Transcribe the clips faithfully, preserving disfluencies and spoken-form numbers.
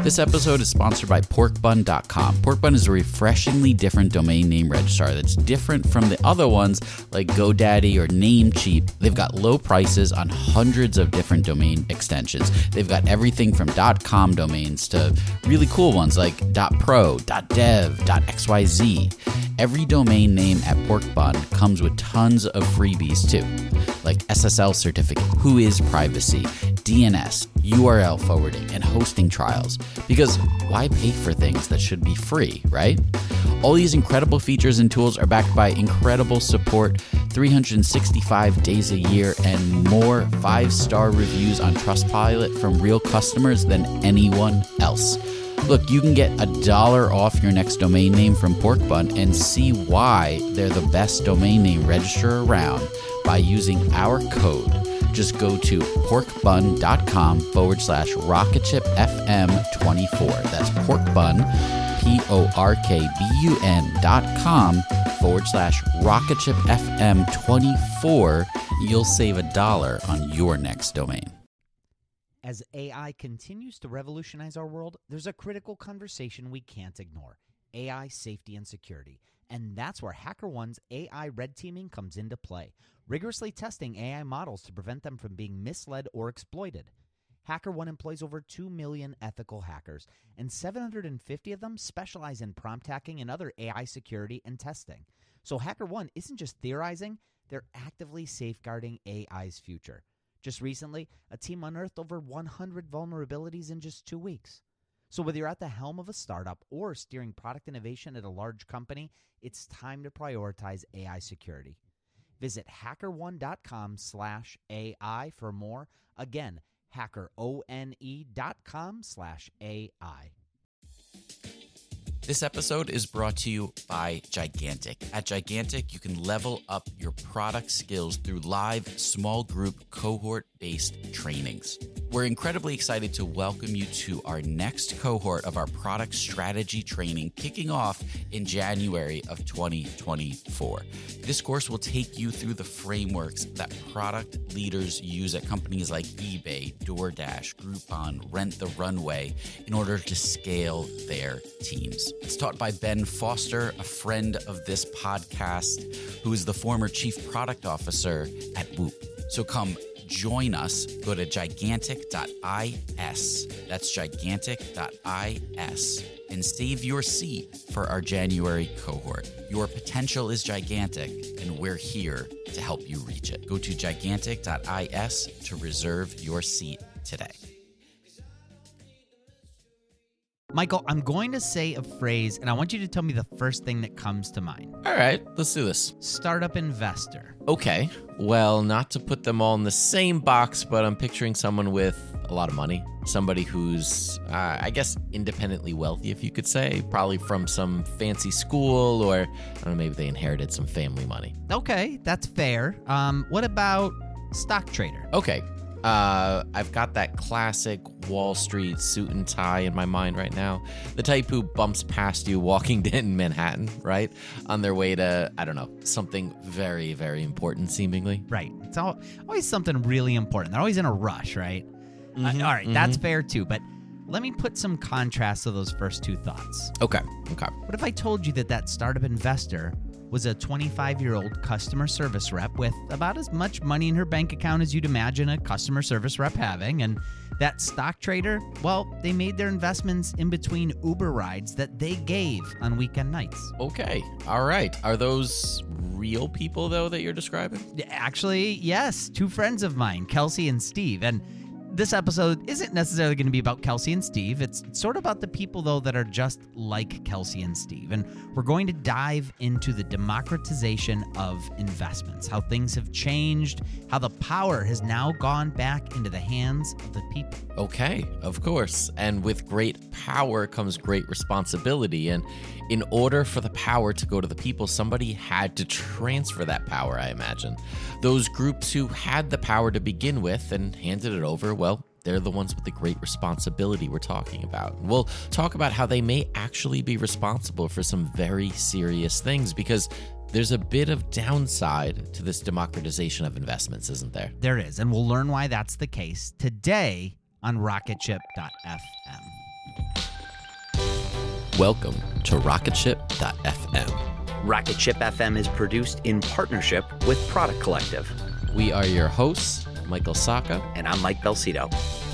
This episode is sponsored by pork bun dot com. Pork Bun is a refreshingly different domain name registrar that's different from the other ones like GoDaddy or Namecheap. They've got low prices on hundreds of different domain extensions. They've got everything from .com domains to really cool ones like .pro, .dev, .xyz. Every domain name at Porkbun comes with tons of freebies too, like S S L certificate, Whois privacy, D N S, U R L forwarding, and hosting trials. Because why pay for things that should be free, right? All these incredible features and tools are backed by incredible support, three hundred sixty-five days a year, and more five-star reviews on Trustpilot from real customers than anyone else. Look, you can get a dollar off your next domain name from Porkbun and see why they're the best domain name registrar around by using our code. Just go to porkbun.com forward slash rocketshipfm24. That's porkbun, P O R K B U N dot com forward slash rocketshipfm24. You'll save a dollar on your next domain. As A I continues to revolutionize our world, there's a critical conversation we can't ignore: A I safety and security. And that's where HackerOne's A I red teaming comes into play, rigorously testing A I models to prevent them from being misled or exploited. HackerOne employs over two million ethical hackers, and seven hundred fifty of them specialize in prompt hacking and other A I security and testing. So HackerOne isn't just theorizing, they're actively safeguarding A I's future. Just recently, a team unearthed over one hundred vulnerabilities in just two weeks. So whether you're at the helm of a startup or steering product innovation at a large company, it's time to prioritize A I security. Visit hackerone.com slash AI for more. Again, hackerone.com slash AI. This episode is brought to you by Gigantic. At Gigantic, you can level up your product skills through live, small group, cohort-based trainings. We're incredibly excited to welcome you to our next cohort of our product strategy training, kicking off in January of twenty twenty-four. This course will take you through the frameworks that product leaders use at companies like eBay, DoorDash, Groupon, Rent the Runway in order to scale their teams. It's taught by Ben Foster, a friend of this podcast, who is the former chief product officer at Whoop. So come join us. Go to gigantic dot is. That's gigantic dot is and save your seat for our January cohort. Your potential is gigantic, and we're here to help you reach it. Go to gigantic dot is to reserve your seat today. Michael, I'm going to say a phrase, and I want you to tell me the first thing that comes to mind. All right, let's do this. Startup investor. Okay, well, not to put them all in the same box, but I'm picturing someone with a lot of money. Somebody who's, uh, I guess, independently wealthy, if you could say. Probably from some fancy school, or, I don't know, maybe they inherited some family money. Okay, that's fair. Um, what about stock trader? Okay. Uh, I've got that classic Wall Street suit and tie in my mind right now. The type who bumps past you walking in Manhattan, right? On their way to, I don't know, something very, very important, seemingly. Right. It's all, always something really important. They're always in a rush, right? Mm-hmm, uh, all right, mm-hmm. That's fair too. But let me put some contrast to those first two thoughts. Okay, okay. What if I told you that that startup investor was a twenty-five-year-old customer service rep with about as much money in her bank account as you'd imagine a customer service rep having, and that stock trader, well, they made their investments in between Uber rides that they gave on weekend nights. Okay, all right. Are those real people, though, that you're describing? Actually, yes. Two friends of mine, Kelsey and Steve, and this episode isn't necessarily going to be about Kelsey and Steve. It's sort of about the people, though, that are just like Kelsey and Steve. And we're going to dive into the democratization of investments, how things have changed, how the power has now gone back into the hands of the people. Okay, of course. And with great power comes great responsibility. And in order for the power to go to the people, somebody had to transfer that power, I imagine. Those groups who had the power to begin with and handed it over, well, they're the ones with the great responsibility we're talking about. We'll talk about how they may actually be responsible for some very serious things, because there's a bit of downside to this democratization of investments, isn't there? There is, and we'll learn why that's the case today on rocket ship dot f m. Welcome to rocketship dot f m. Rocket Ship F M is produced in partnership with Product Collective. We are your hosts, Michael Sacca. And I'm Mike Belcito.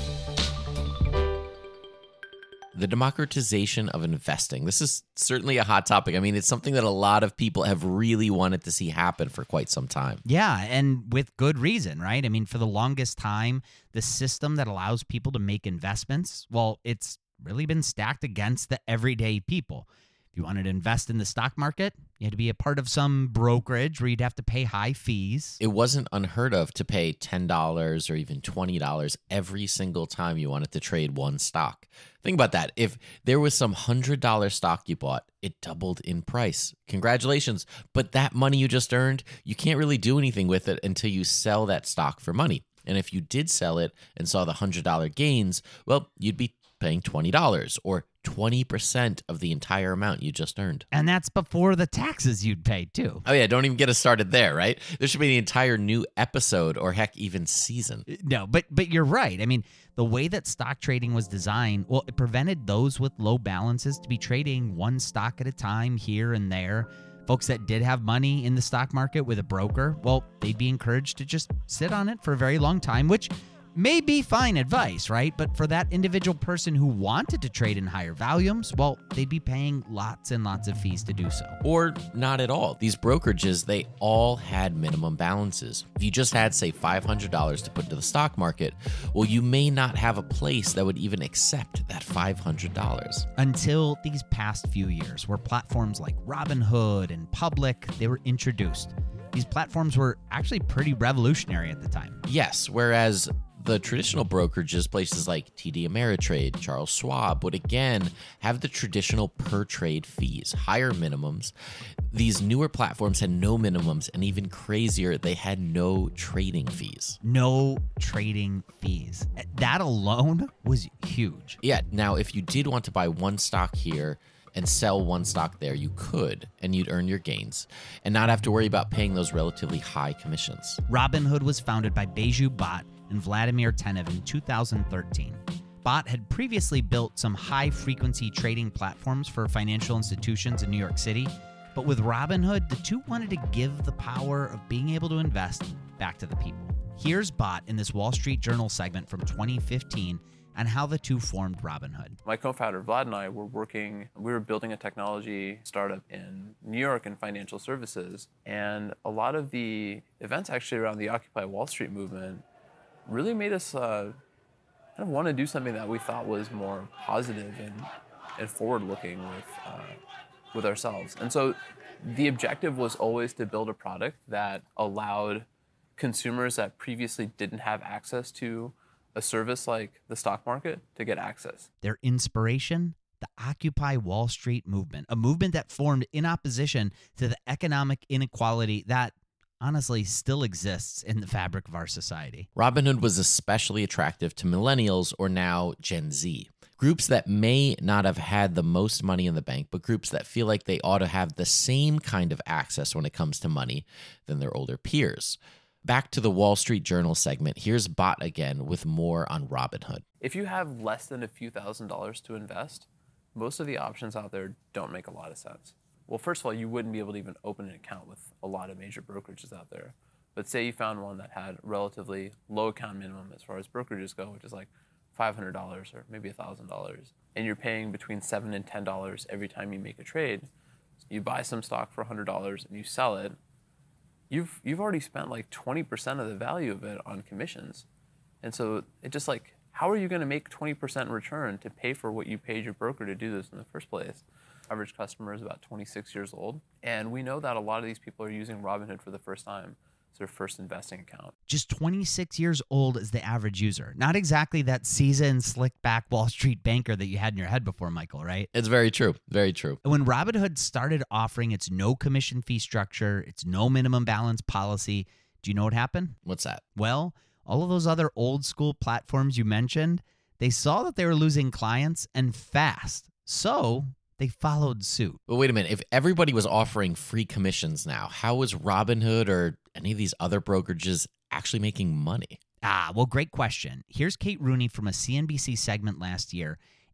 The democratization of investing. This is certainly a hot topic. I mean, it's something that a lot of people have really wanted to see happen for quite some time. Yeah, and with good reason, right? I mean, for the longest time, the system that allows people to make investments, well, it's really been stacked against the everyday people. If you wanted to invest in the stock market, you had to be a part of some brokerage where you'd have to pay high fees. It wasn't unheard of to pay ten dollars or even twenty dollars every single time you wanted to trade one stock. Think about that. If there was some one hundred dollars stock you bought, it doubled in price. Congratulations. But that money you just earned, you can't really do anything with it until you sell that stock for money. And if you did sell it and saw the one hundred dollars gains, well, you'd be paying twenty dollars or twenty percent of the entire amount you just earned. And that's before the taxes you'd pay, too. Oh, yeah. Don't even get us started there, right? There should be the entire new episode or, heck, even season. No, but but you're right. I mean, the way that stock trading was designed, well, it prevented those with low balances to be trading one stock at a time here and there. Folks that did have money in the stock market with a broker, well, they'd be encouraged to just sit on it for a very long time, which may be fine advice, right? But for that individual person who wanted to trade in higher volumes, well, they'd be paying lots and lots of fees to do so. Or not at all. These brokerages, they all had minimum balances. If you just had, say, five hundred dollars to put into the stock market, well, you may not have a place that would even accept that five hundred dollars. Until these past few years, where platforms like Robinhood and Public, they were introduced. These platforms were actually pretty revolutionary at the time. Yes, whereas the traditional brokerages, places like T D Ameritrade, Charles Schwab, would again have the traditional per trade fees, higher minimums. These newer platforms had no minimums, and even crazier, they had no trading fees. No trading fees. That alone was huge. Yeah, now if you did want to buy one stock here and sell one stock there, you could, and you'd earn your gains and not have to worry about paying those relatively high commissions. Robinhood was founded by Baiju Bhatt and Vladimir Tenev in two thousand thirteen. Bhatt had previously built some high-frequency trading platforms for financial institutions in New York City, but with Robinhood, the two wanted to give the power of being able to invest back to the people. Here's Bhatt in this Wall Street Journal segment from twenty fifteen on how the two formed Robinhood. My co-founder Vlad and I were working, we were building a technology startup in New York in financial services, and a lot of the events actually around the Occupy Wall Street movement really made us uh, kind of want to do something that we thought was more positive and, and forward-looking with, uh, with ourselves. And so the objective was always to build a product that allowed consumers that previously didn't have access to a service like the stock market to get access. Their inspiration? The Occupy Wall Street movement, a movement that formed in opposition to the economic inequality that honestly still exists in the fabric of our society. Robinhood was especially attractive to millennials, or now Gen Z, groups that may not have had the most money in the bank, but groups that feel like they ought to have the same kind of access when it comes to money than their older peers. Back to the Wall Street Journal segment, here's Bhatt again with more on Robinhood. If you have less than a few thousand dollars to invest, most of the options out there don't make a lot of sense. Well, first of all, you wouldn't be able to even open an account with a lot of major brokerages out there. But say you found one that had relatively low account minimum as far as brokerages go, which is like five hundred dollars or maybe one thousand dollars, and you're paying between seven dollars and ten dollars every time you make a trade. You buy some stock for one hundred dollars and you sell it, you've you've already spent like twenty percent of the value of it on commissions. And so it just like, how are you going to make twenty percent return to pay for what you paid your broker to do this in the first place? Average customer is about twenty-six years old, and we know that a lot of these people are using Robinhood for the first time. It's their first investing account. Just twenty-six years old is the average user. Not exactly that seasoned, slick-back Wall Street banker that you had in your head before, Michael, right? It's very true. Very true. When Robinhood started offering its no commission fee structure, its no minimum balance policy, do you know what happened? What's that? Well, all of those other old school platforms you mentioned, they saw that they were losing clients and fast. So they followed suit. But wait a minute. If everybody was offering free commissions now, how was Robinhood or any of these other brokerages actually making money? Ah, well, great question. Here's Kate Rooney from a C N B C segment last year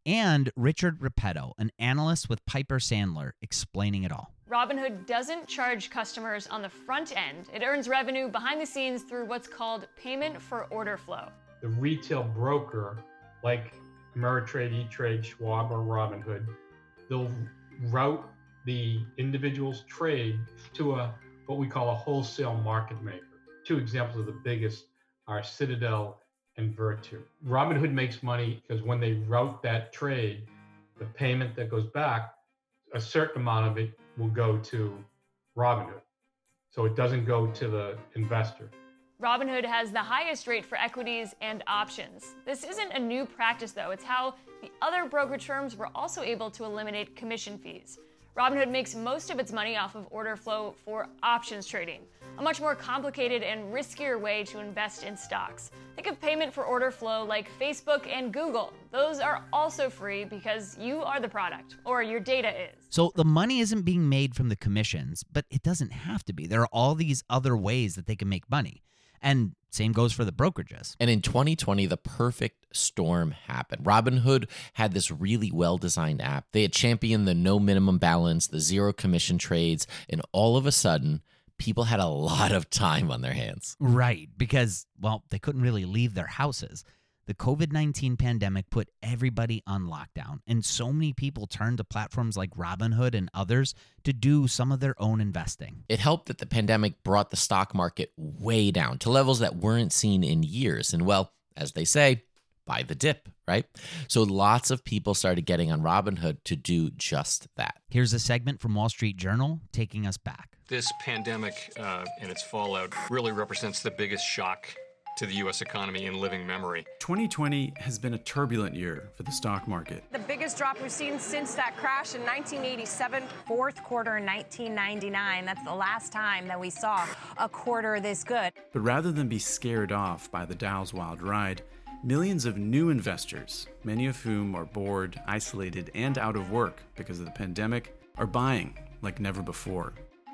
and Richard Repetto, an analyst with Piper Sandler, explaining it all. Robinhood doesn't charge customers on the front end. It earns revenue behind the scenes through what's called payment for order flow. The retail broker, like Ameritrade, E-Trade, Schwab, or Robinhood, they'll route the individual's trade to a what we call a wholesale market maker. Two examples of the biggest are Citadel and Virtu. Robinhood makes money because when they route that trade, the payment that goes back, a certain amount of it will go to Robinhood. So it doesn't go to the investor. Robinhood has the highest rate for equities and options. This isn't a new practice, though. It's how the other brokerage firms were also able to eliminate commission fees. Robinhood makes most of its money off of order flow for options trading, a much more complicated and riskier way to invest in stocks. Think of payment for order flow like Facebook and Google. Those are also free because you are the product, or your data is. So the money isn't being made from the commissions, but it doesn't have to be. There are all these other ways that they can make money. And same goes for the brokerages. And in twenty twenty, the perfect storm happened. Robinhood had this really well-designed app. They had championed the no minimum balance, the zero commission trades, and all of a sudden, people had a lot of time on their hands. Right, because, well, they couldn't really leave their houses. The covid nineteen pandemic put everybody on lockdown, and so many people turned to platforms like Robinhood and others to do some of their own investing. It helped that the pandemic brought the stock market way down to levels that weren't seen in years. And well, as they say, buy the dip, right? So lots of people started getting on Robinhood to do just that. Here's a segment from Wall Street Journal taking us back. This pandemic uh, and its fallout really represents the biggest shock to the U S economy in living memory. twenty twenty has been a turbulent year for the stock market. The biggest drop we've seen since that crash in nineteen eighty-seven. Fourth quarter in nineteen ninety-nine. That's the last time that we saw a quarter this good. But rather than be scared off by the Dow's wild ride, millions of new investors, many of whom are bored, isolated, and out of work because of the pandemic, are buying like never before.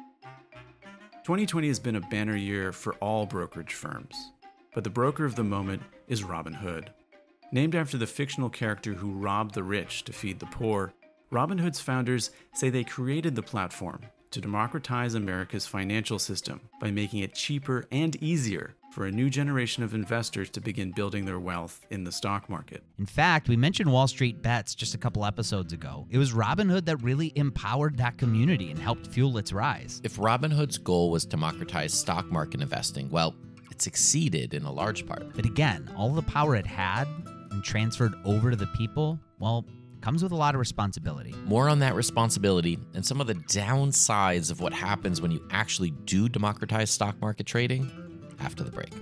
twenty twenty has been a banner year for all brokerage firms. But the broker of the moment is Robinhood. Named after the fictional character who robbed the rich to feed the poor, Robinhood's founders say they created the platform to democratize America's financial system by making it cheaper and easier for a new generation of investors to begin building their wealth in the stock market. In fact, we mentioned Wall Street Bets just a couple episodes ago. It was Robinhood that really empowered that community and helped fuel its rise. If Robinhood's goal was democratize stock market investing, well, it succeeded in a large part. But again, all the power it had and transferred over to the people, well, comes with a lot of responsibility. More on that responsibility and some of the downsides of what happens when you actually do democratize stock market trading after the break.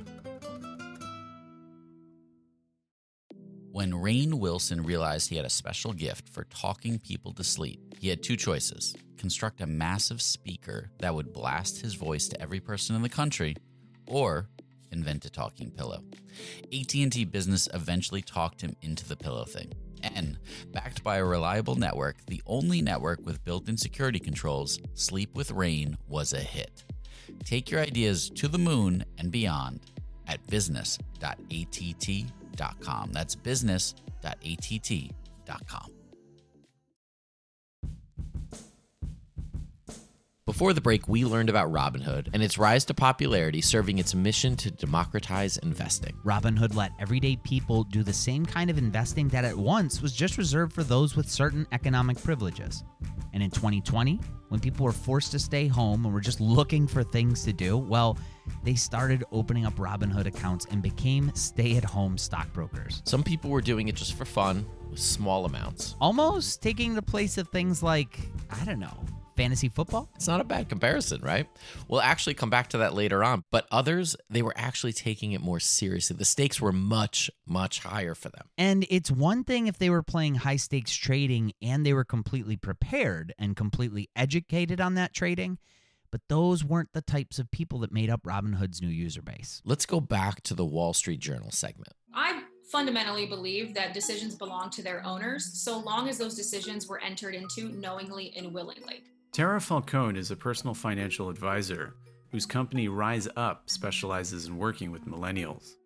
When Rainn Wilson realized he had a special gift for talking people to sleep, he had two choices: construct a massive speaker that would blast his voice to every person in the country, or invent a talking pillow. A T and T Business eventually talked him into the pillow thing. And, backed by a reliable network, the only network with built-in security controls, Sleep with Rainn was a hit. Take your ideas to the moon and beyond at business dot A T T dot com. That's business dot A T T dot com. Before the break, we learned about Robinhood and its rise to popularity, serving its mission to democratize investing. Robinhood let everyday people do the same kind of investing that at once was just reserved for those with certain economic privileges. And in twenty twenty, when people were forced to stay home and were just looking for things to do, well, they started opening up Robinhood accounts and became stay-at-home stockbrokers. Some people were doing it just for fun, with small amounts. Almost taking the place of things like, I don't know, fantasy football? It's not a bad comparison, right? We'll actually come back to that later on. But others, they were actually taking it more seriously. The stakes were much, much higher for them. And it's one thing if they were playing high-stakes trading and they were completely prepared and completely educated on that trading, but those weren't the types of people that made up Robinhood's new user base. Let's go back to the Wall Street Journal segment. I fundamentally believe that decisions belong to their owners, so long as those decisions were entered into knowingly and willingly. Tara Falcone is a personal financial advisor whose company Rise Up specializes in working with millennials.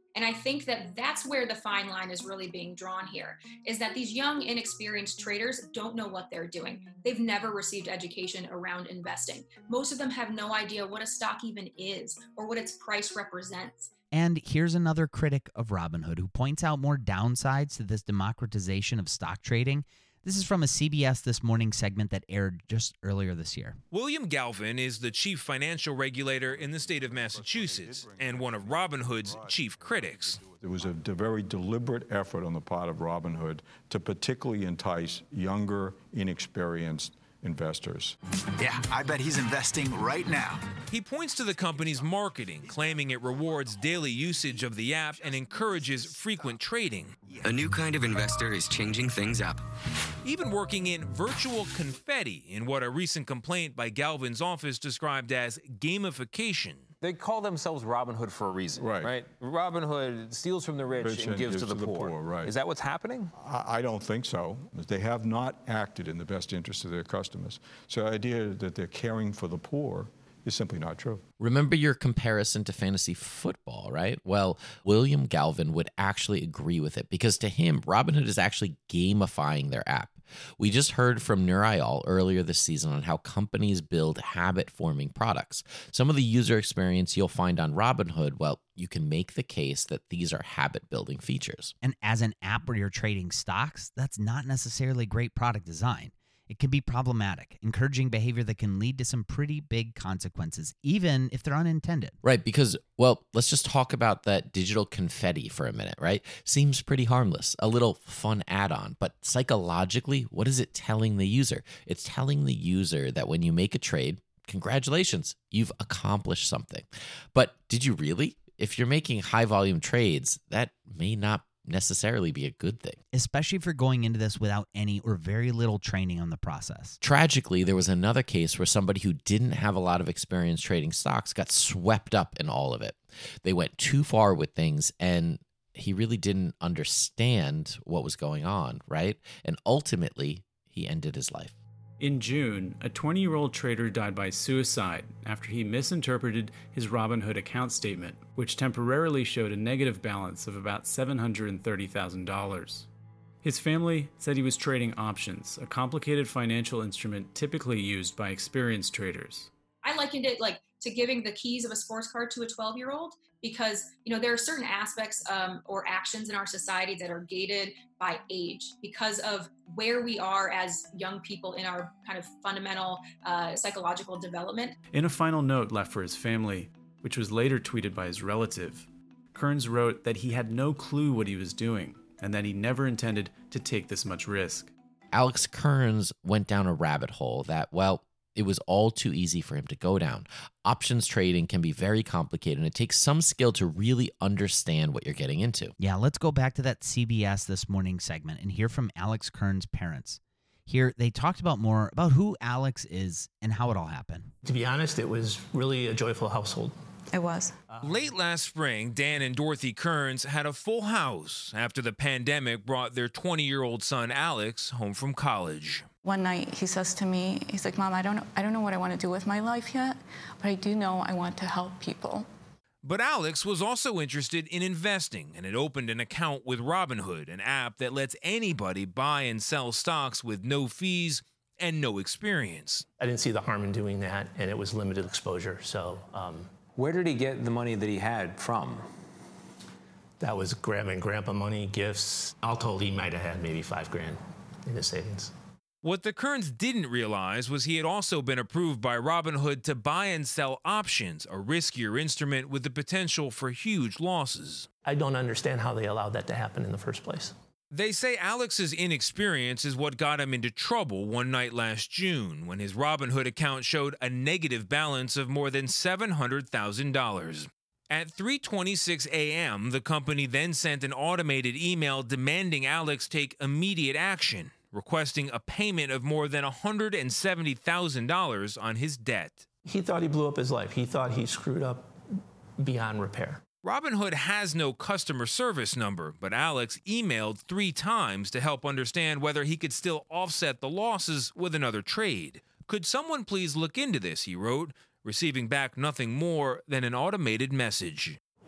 And I think that that's where the fine line is really being drawn here, is that these young, inexperienced traders don't know what they're doing. They've never received education around investing. Most of them have no idea what a stock even is or what its price represents. And here's another critic of Robinhood who points out more downsides to this democratization of stock trading. This is from a C B S This Morning segment that aired just earlier this year. William Galvin is the chief financial regulator in the state of Massachusetts and one of Robinhood's chief critics. There was a de- very deliberate effort on the part of Robinhood to particularly entice younger, inexperienced investors. Yeah, I bet he's investing right now. He points to the company's marketing, claiming it rewards daily usage of the app and encourages frequent trading. A new kind of investor is changing things up. Even working in virtual confetti in what a recent complaint by Galvin's office described as gamification. They call themselves Robinhood for a reason, right? right? Robinhood steals from the rich, Rich and, and gives, gives to the, to the poor. poor, right. Is that what's happening? I, I don't think so. They have not acted in the best interest of their customers. So the idea that they're caring for the poor is simply not true. Remember your comparison to fantasy football, right? Well, William Galvin would actually agree with it because to him, Robinhood is actually gamifying their app. We just heard from Nuriel earlier this season on how companies build habit-forming products. Some of the user experience you'll find on Robinhood, well, you can make the case that these are habit-building features. And as an app where you're trading stocks, that's not necessarily great product design. It can be problematic, encouraging behavior that can lead to some pretty big consequences, even if they're unintended. Right, because, well, let's just talk about that digital confetti for a minute, right? Seems pretty harmless, a little fun add-on, but psychologically, what is it telling the user? It's telling the user that when you make a trade, congratulations, you've accomplished something. But did you really? If you're making high-volume trades, that may not necessarily be a good thing. Especially if you're going into this without any or very little training on the process. Tragically, there was another case where somebody who didn't have a lot of experience trading stocks got swept up in all of it. They went too far with things and he really didn't understand what was going on, right? And ultimately, he ended his life. In June, a twenty-year-old trader died by suicide after he misinterpreted his Robinhood account statement, which temporarily showed a negative balance of about seven hundred thirty thousand dollars. His family said he was trading options, a complicated financial instrument typically used by experienced traders. I likened it like to giving the keys of a sports car to a twelve-year-old because, you know, there are certain aspects um, or actions in our society that are gated by age because of where we are as young people in our kind of fundamental uh, psychological development. In a final note left for his family, which was later tweeted by his relative, Kearns wrote that he had no clue what he was doing and that he never intended to take this much risk. Alex Kearns went down a rabbit hole that, well, it was all too easy for him to go down. Options trading can be very complicated, and it takes some skill to really understand what you're getting into. Yeah, let's go back to that C B S This Morning segment and hear from Alex Kearns' parents. Here, they talked about more about who Alex is and how it all happened. To be honest, it was really a joyful household. It was. Late last spring, Dan and Dorothy Kearns had a full house after the pandemic brought their twenty-year-old son, Alex, home from college. One night he says to me, he's like, Mom, I don't know, I don't know what I want to do with my life yet, but I do know I want to help people. But Alex was also interested in investing and had opened an account with Robinhood, an app that lets anybody buy and sell stocks with no fees and no experience. I didn't see the harm in doing that, and it was limited exposure, so... Um, Where did he get the money that he had from? That was grandma and grandpa money, gifts. All told, he might have had maybe five grand in his savings. What the Kearns didn't realize was he had also been approved by Robinhood to buy and sell options, a riskier instrument with the potential for huge losses. I don't understand how they allowed that to happen in the first place. They say Alex's inexperience is what got him into trouble one night last June when his Robinhood account showed a negative balance of more than seven hundred thousand dollars. At three twenty-six a.m., the company then sent an automated email demanding Alex take immediate action, requesting a payment of more than one hundred seventy thousand dollars on his debt. He thought he blew up his life. He thought he screwed up beyond repair. Robinhood has no customer service number, but Alex emailed three times to help understand whether he could still offset the losses with another trade. Could someone please look into this, he wrote, receiving back nothing more than an automated message.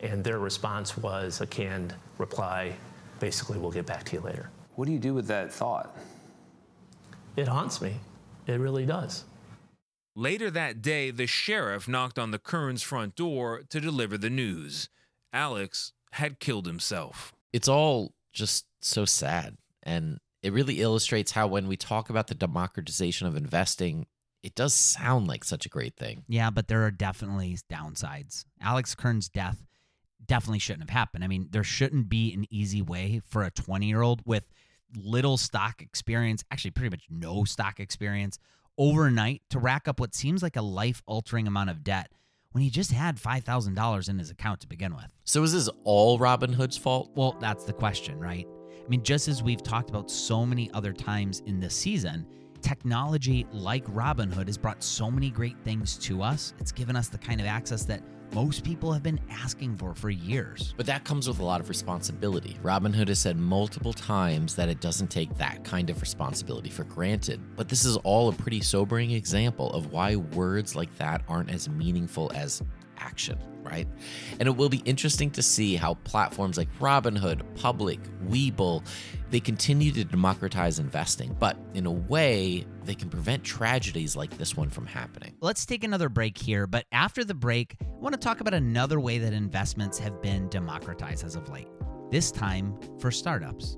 And their response was a canned reply, basically, we'll get back to you later. What do you do with that thought? It haunts me. It really does. Later that day, the sheriff knocked on the Kearns front door to deliver the news. Alex had killed himself. It's all just so sad. And it really illustrates how when we talk about the democratization of investing, it does sound like such a great thing. Yeah, but there are definitely downsides. Alex Kearns' death definitely shouldn't have happened. I mean, there shouldn't be an easy way for a twenty-year-old with little stock experience, actually pretty much no stock experience, overnight to rack up what seems like a life-altering amount of debt when he just had five thousand dollars in his account to begin with. So is this all Robinhood's fault? Well, that's the question, right? I mean, just as we've talked about so many other times in this season, technology like Robinhood has brought so many great things to us. It's given us the kind of access that most people have been asking for for years. But that comes with a lot of responsibility. Robinhood has said multiple times that it doesn't take that kind of responsibility for granted. But this is all a pretty sobering example of why words like that aren't as meaningful as action, right? And it will be interesting to see how platforms like Robinhood, Public, Webull, they continue to democratize investing, but in a way, they can prevent tragedies like this one from happening. Let's take another break here, but after the break, I want to talk about another way that investments have been democratized as of late, this time for startups.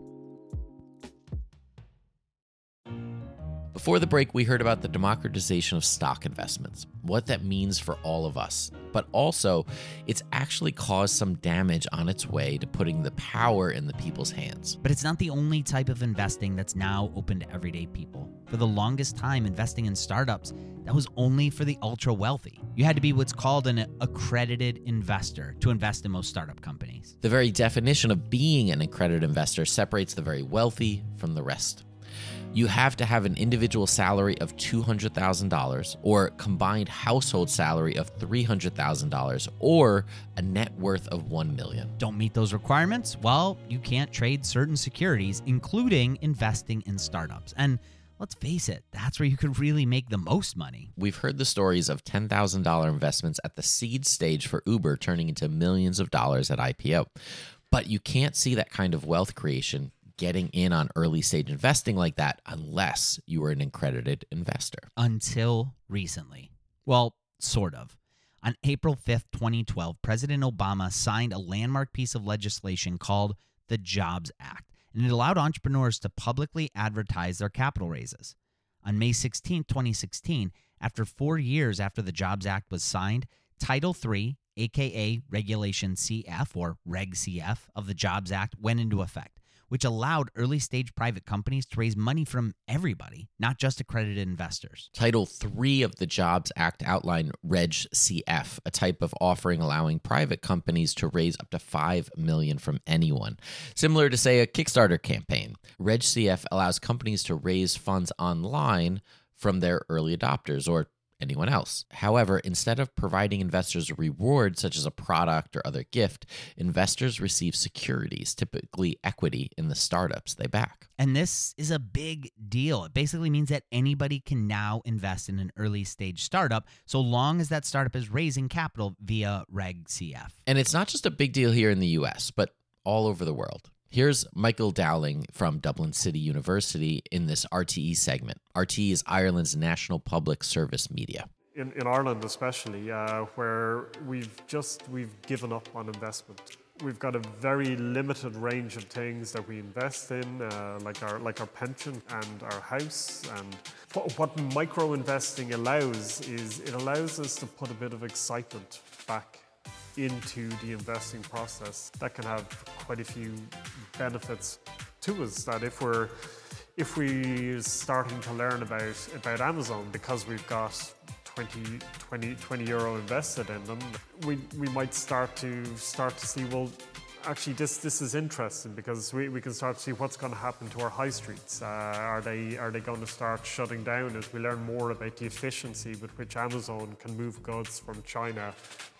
Before the break, we heard about the democratization of stock investments, what that means for all of us, but also it's actually caused some damage on its way to putting the power in the people's hands. But it's not the only type of investing that's now open to everyday people. For the longest time, investing in startups, that was only for the ultra wealthy. You had to be what's called an accredited investor to invest in most startup companies. The very definition of being an accredited investor separates the very wealthy from the rest. You have to have an individual salary of two hundred thousand dollars or combined household salary of three hundred thousand dollars or a net worth of one million dollars. Don't meet those requirements? Well, you can't trade certain securities, including investing in startups. And let's face it, that's where you could really make the most money. We've heard the stories of ten thousand dollars investments at the seed stage for Uber turning into millions of dollars at I P O. But you can't see that kind of wealth creation getting in on early stage investing like that unless you were an accredited investor. Until recently. Well, sort of. On April fifth, twenty twelve, President Obama signed a landmark piece of legislation called the Jobs Act, and it allowed entrepreneurs to publicly advertise their capital raises. On May sixteenth, twenty sixteen, after four years after the Jobs Act was signed, Title three, aka Regulation C F or Reg C F of the Jobs Act went into effect, which allowed early-stage private companies to raise money from everybody, not just accredited investors. Title three of the Jobs Act outlined Reg C F, a type of offering allowing private companies to raise up to five million dollars from anyone, similar to, say, a Kickstarter campaign. Reg C F allows companies to raise funds online from their early adopters or anyone else. However, instead of providing investors a reward such as a product or other gift, investors receive securities, typically equity in the startups they back. And this is a big deal. It basically means that anybody can now invest in an early stage startup so long as that startup is raising capital via Reg C F. And it's not just a big deal here in the U S, but all over the world. Here's Michael Dowling from Dublin City University in this R T E segment. R T E is Ireland's national public service media. In, in Ireland especially, uh, where we've just, we've given up on investment. We've got a very limited range of things that we invest in, uh, like our like our pension and our house. And what, what micro investing allows is it allows us to put a bit of excitement back into the investing process. That can have quite a few benefits to us, that if we're if we're starting to learn about about Amazon because we've got twenty, twenty, twenty euro invested in them, we we might start to start to see, well, actually this this is interesting because we, we can start to see what's going to happen to our high streets. Uh, are they are they going to start shutting down as we learn more about the efficiency with which Amazon can move goods from China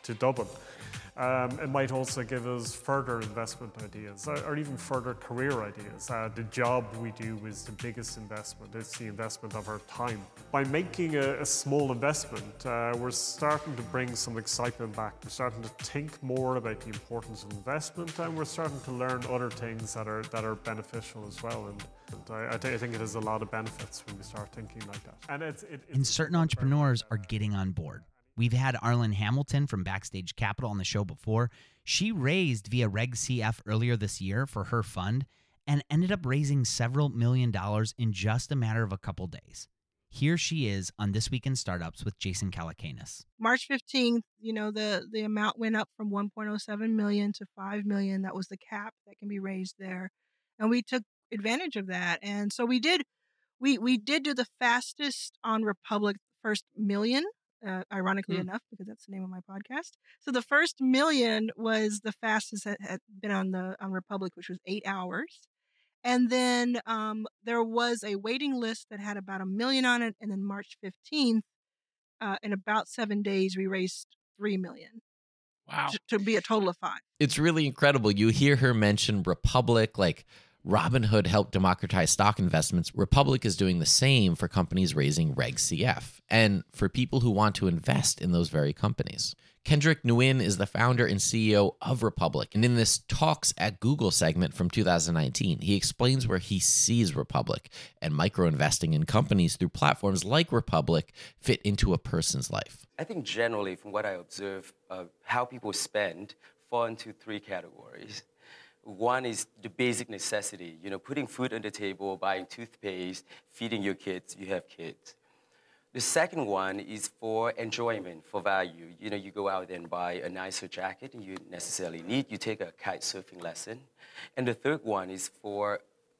to Dublin. Um, it might also give us further investment ideas or, or even further career ideas. Uh, the job we do is the biggest investment. It's the investment of our time. By making a, a small investment, uh, we're starting to bring some excitement back. We're starting to think more about the importance of investment, and we're starting to learn other things that are that are beneficial as well. And, and I, I, th- I think it has a lot of benefits when we start thinking like that. And it's, it, it's And certain entrepreneurs are getting on board. We've had Arlen Hamilton from Backstage Capital on the show before. She raised via Reg C F earlier this year for her fund and ended up raising several million dollars in just a matter of a couple days. Here she is on This Week in Startups with Jason Calacanis. March fifteenth, you know, the, the amount went up from one point oh seven million to five million. That was the cap that can be raised there. And we took advantage of that. And so we did, we, we did do the fastest on Republic, first million. Uh, ironically mm. enough, because that's the name of my podcast. So the first million was the fastest that had been on the on Republic, which was eight hours. And then um, there was a waiting list that had about a million on it. And then March fifteenth, uh, in about seven days, we raised three million. Wow. To, to be a total of five. It's really incredible. You hear her mention Republic, like Robinhood helped democratize stock investments. Republic is doing the same for companies raising Reg C F and for people who want to invest in those very companies. Kendrick Nguyen is the founder and C E O of Republic. And in this Talks at Google segment from two thousand nineteen, he explains where he sees Republic and micro-investing in companies through platforms like Republic fit into a person's life. I think generally, from what I observe, uh, how people spend fall into three categories. One is the basic necessity, you know, putting food on the table, buying toothpaste, feeding your kids, you have kids. The second one is for enjoyment, for value. You know, you go out and buy a nicer jacket than you necessarily need. You take a kite surfing lesson. And the third one is for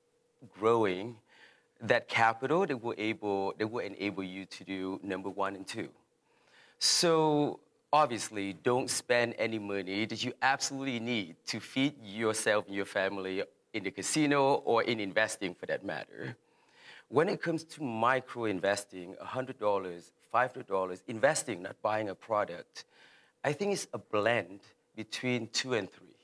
growing that capital that will, able, that will enable you to do number one and two. So obviously, don't spend any money that you absolutely need to feed yourself and your family in the casino or in investing for that matter. When it comes to micro-investing, one hundred dollars, five hundred dollars, investing, not buying a product, I think it's a blend between two and three.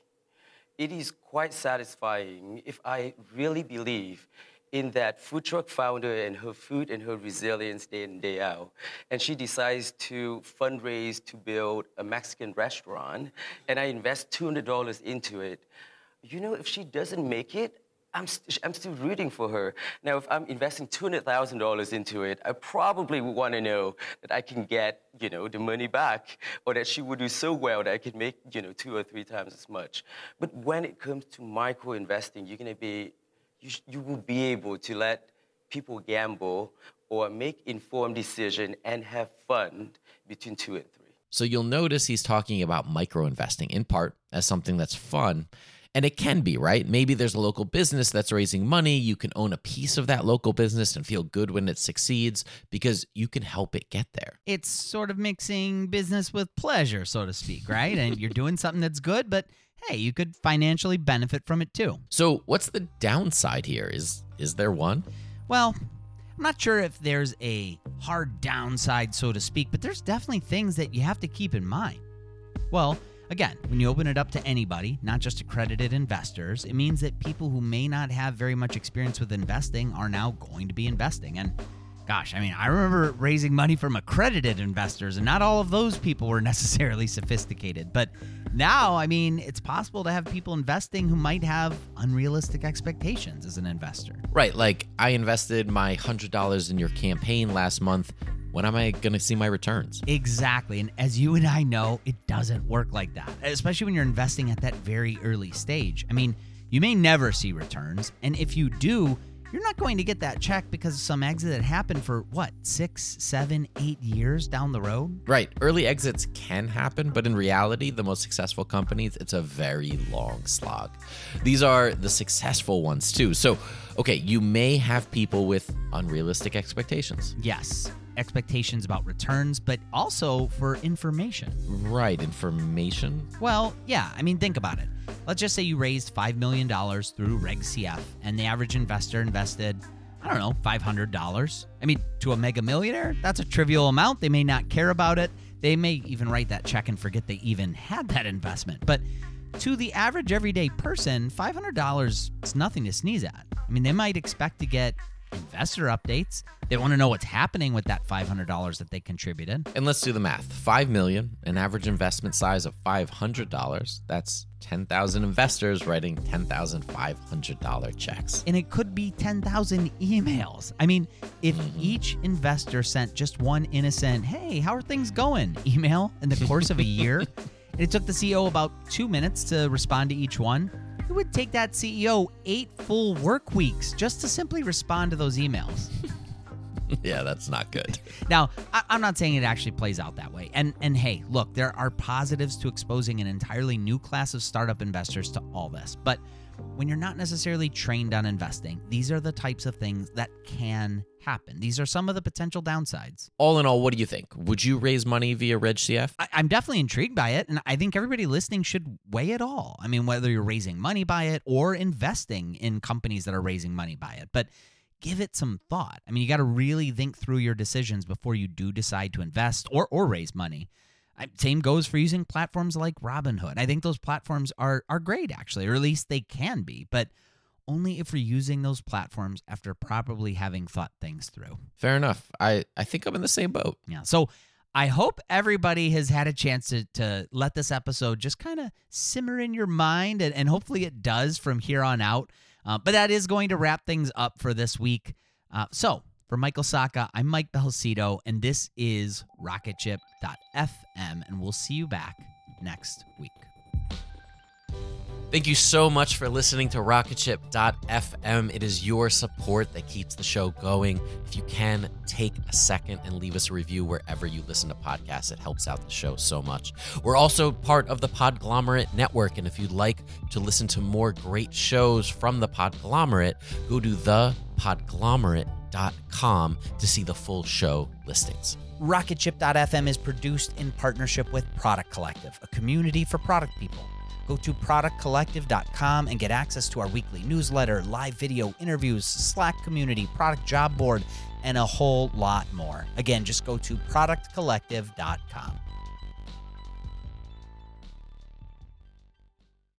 It is quite satisfying if I really believe in that food truck founder and her food and her resilience day in, day out. And she decides to fundraise to build a Mexican restaurant, and I invest two hundred dollars into it. You know, if she doesn't make it, I'm, st- I'm still rooting for her. Now, if I'm investing two hundred thousand dollars into it, I probably would want to know that I can get, you know, the money back, or that she would do so well that I could make, you know, two or three times as much. But when it comes to micro-investing, you're going to be You, sh- you will be able to let people gamble or make informed decision and have fun between two and three. So you'll notice he's talking about micro-investing in part as something that's fun. And it can be, right? Maybe there's a local business that's raising money. You can own a piece of that local business and feel good when it succeeds because you can help it get there. It's sort of mixing business with pleasure, so to speak, right? And you're doing something that's good, but hey, you could financially benefit from it too. So what's the downside here? Is is there one? Well, I'm not sure if there's a hard downside, so to speak, but there's definitely things that you have to keep in mind. Well, again, when you open it up to anybody, not just accredited investors, it means that people who may not have very much experience with investing are now going to be investing. And gosh, I mean, I remember raising money from accredited investors, and not all of those people were necessarily sophisticated. But now, I mean, it's possible to have people investing who might have unrealistic expectations as an investor. Right, like I invested my one hundred dollars in your campaign last month. When am I going to see my returns? Exactly. And as you and I know, it doesn't work like that, especially when you're investing at that very early stage. I mean, you may never see returns. And if you do, you're not going to get that check because of some exit that happened for, what, six, seven, eight years down the road? Right. Early exits can happen, but in reality, the most successful companies, it's a very long slog. These are the successful ones, too. So, okay, you may have people with unrealistic expectations. Yes. Expectations about returns, but also for information. Right. Information? Well, yeah. I mean, think about it. Let's just say you raised five million dollars through Reg C F, and the average investor invested, I don't know, five hundred dollars. I mean, to a mega millionaire, that's a trivial amount. They may not care about it. They may even write that check and forget they even had that investment. But to the average everyday person, five hundred dollars is nothing to sneeze at. I mean, they might expect to get investor updates. They want to know what's happening with that five hundred dollars that they contributed. And let's do the math. five million dollars, an average investment size of five hundred dollars. That's ten thousand investors writing ten thousand five hundred dollars checks. And it could be ten thousand emails. I mean, if mm-hmm. each investor sent just one innocent, hey, how are things going, email in the course of a year, and it took the C E O about two minutes to respond to each one, it would take that C E O eight full work weeks just to simply respond to those emails. Yeah, that's not good. Now, I- I'm not saying it actually plays out that way. And and hey, look, there are positives to exposing an entirely new class of startup investors to all this. But when you're not necessarily trained on investing, these are the types of things that can happen. These are some of the potential downsides. All in all, what do you think? Would you raise money via Reg C F? I- I'm definitely intrigued by it, and I think everybody listening should weigh it all. I mean, whether you're raising money by it or investing in companies that are raising money by it. But give it some thought. I mean, you got to really think through your decisions before you do decide to invest or or raise money. I, same goes for using platforms like Robinhood. I think those platforms are are great, actually, or at least they can be, but only if we're using those platforms after properly having thought things through. Fair enough. I, I think I'm in the same boat. Yeah. So I hope everybody has had a chance to, to let this episode just kind of simmer in your mind, and, and hopefully it does from here on out. Uh, but that is going to wrap things up for this week. Uh, so, for Michael Sacca, I'm Mike Belsito, and this is rocket ship dot f m, and we'll see you back next week. Thank you so much for listening to rocket ship dot f m. It is your support that keeps the show going. If you can, take a second and leave us a review wherever you listen to podcasts. It helps out the show so much. We're also part of the Podglomerate Network, and if you'd like to listen to more great shows from the Podglomerate, go to the podglomerate dot com to see the full show listings. rocket ship dot f m is produced in partnership with Product Collective, a community for product people. Go to product collective dot com and get access to our weekly newsletter, live video interviews, Slack community, product job board, and a whole lot more. Again, just go to product collective dot com.